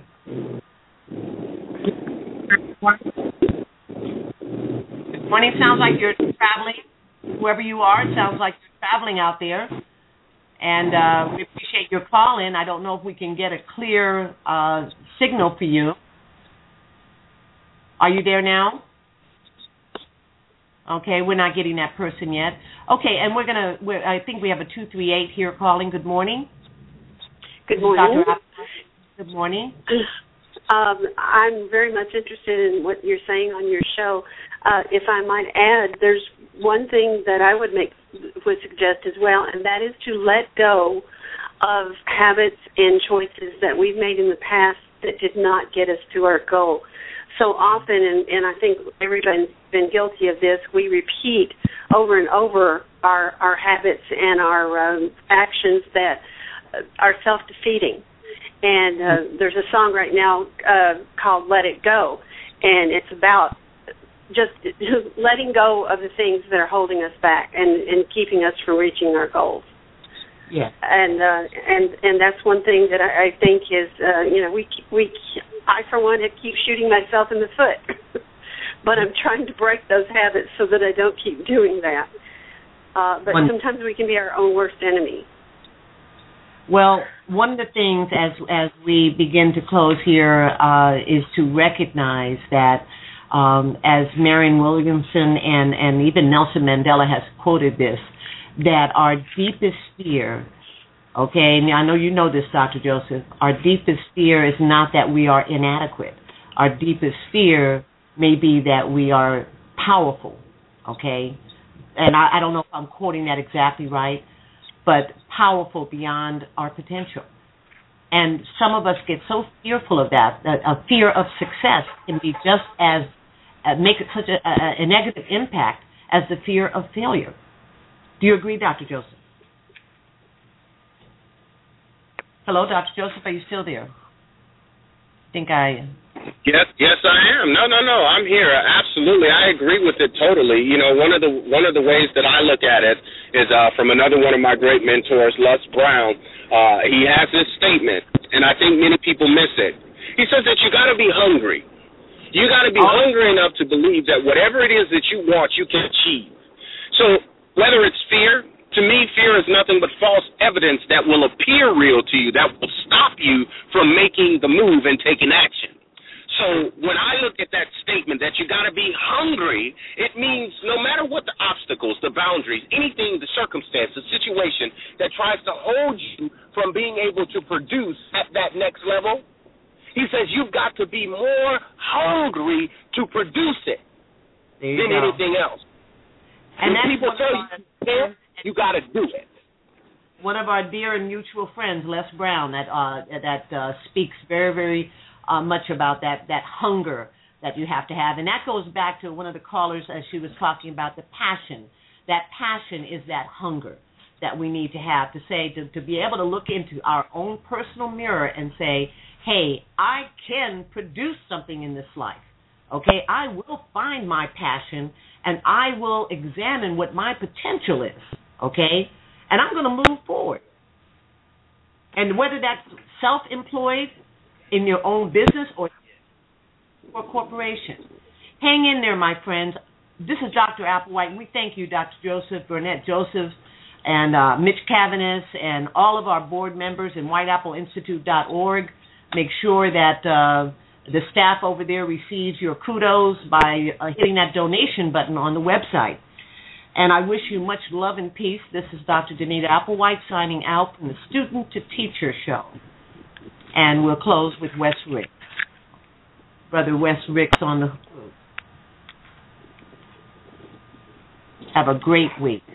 Good morning. Sounds like you're traveling. Whoever you are, it sounds like you're traveling out there. And uh, we appreciate your call in. I don't know if we can get a clear uh, signal for you. Are you there now? Okay, we're not getting that person yet. Okay, and we're gonna. We're, I think we have a two three eight here calling. Good morning. Good morning. Doctor Good morning. Um, I'm very much interested in what you're saying on your show. Uh, if I might add, there's one thing that I would make would suggest as well, and that is to let go of habits and choices that we've made in the past that did not get us to our goal. So often, and, and I think everybody's been guilty of this, we repeat over and over our, our habits and our um, actions that are self-defeating. And uh, there's a song right now uh, called Let It Go, and it's about just letting go of the things that are holding us back and, and keeping us from reaching our goals. Yeah. And uh, and and that's one thing that I, I think is, uh, you know, we we I for one keep shooting myself in the foot, but I'm trying to break those habits so that I don't keep doing that. Uh, but one, sometimes we can be our own worst enemy. Well, one of the things as as we begin to close here uh, is to recognize that, um, as Marianne Williamson and and even Nelson Mandela has quoted this, that our deepest fear, okay, and I know you know this, Doctor Joseph, our deepest fear is not that we are inadequate. Our deepest fear may be that we are powerful, okay? And I, I don't know if I'm quoting that exactly right, but powerful beyond our potential. And some of us get so fearful of that, that a fear of success can be just as, uh, make it such a, a, a negative impact as the fear of failure. Do you agree, Doctor Joseph? Hello, Doctor Joseph, are you still there? I think I... Yes, yes, I am. No, no, no, I'm here. Absolutely, I agree with it totally. You know, one of the one of the ways that I look at it is uh, from another one of my great mentors, Les Brown. Uh, he has this statement, and I think many people miss it. He says that you got to be hungry. You got to be oh. hungry enough to believe that whatever it is that you want, you can achieve. So whether it's fear, to me, fear is nothing but false evidence that will appear real to you, that will stop you from making the move and taking action. So when I look at that statement that you got to be hungry, it means no matter what the obstacles, the boundaries, anything, the circumstance, the situation that tries to hold you from being able to produce at that next level, he says you've got to be more hungry to produce it you than go. anything else. And when people tell you you can't, you got to do it. One of our dear and mutual friends, Les Brown, that uh, that uh, speaks very, very uh, much about that, that hunger that you have to have. And that goes back to one of the callers as she was talking about the passion. That passion is that hunger. that we need to have to say, to, to be able to look into our own personal mirror and say, hey, I can produce something in this life. Okay, I will find my passion and I will examine what my potential is. Okay, and I'm going to move forward. And whether that's self-employed in your own business or for a corporation, hang in there, my friends. This is Doctor Applewhite, and we thank you, Doctor Joseph, Burnett Joseph, and uh, Mitch Cavanis, and all of our board members in white apple institute dot org. Make sure that uh, the staff over there receives your kudos by uh, hitting that donation button on the website. And I wish you much love and peace. This is Doctor Danita Applewhite signing out from the Student to Teacher Show. And we'll close with Wes Ricks. Brother Wes Ricks on the... Have a great week.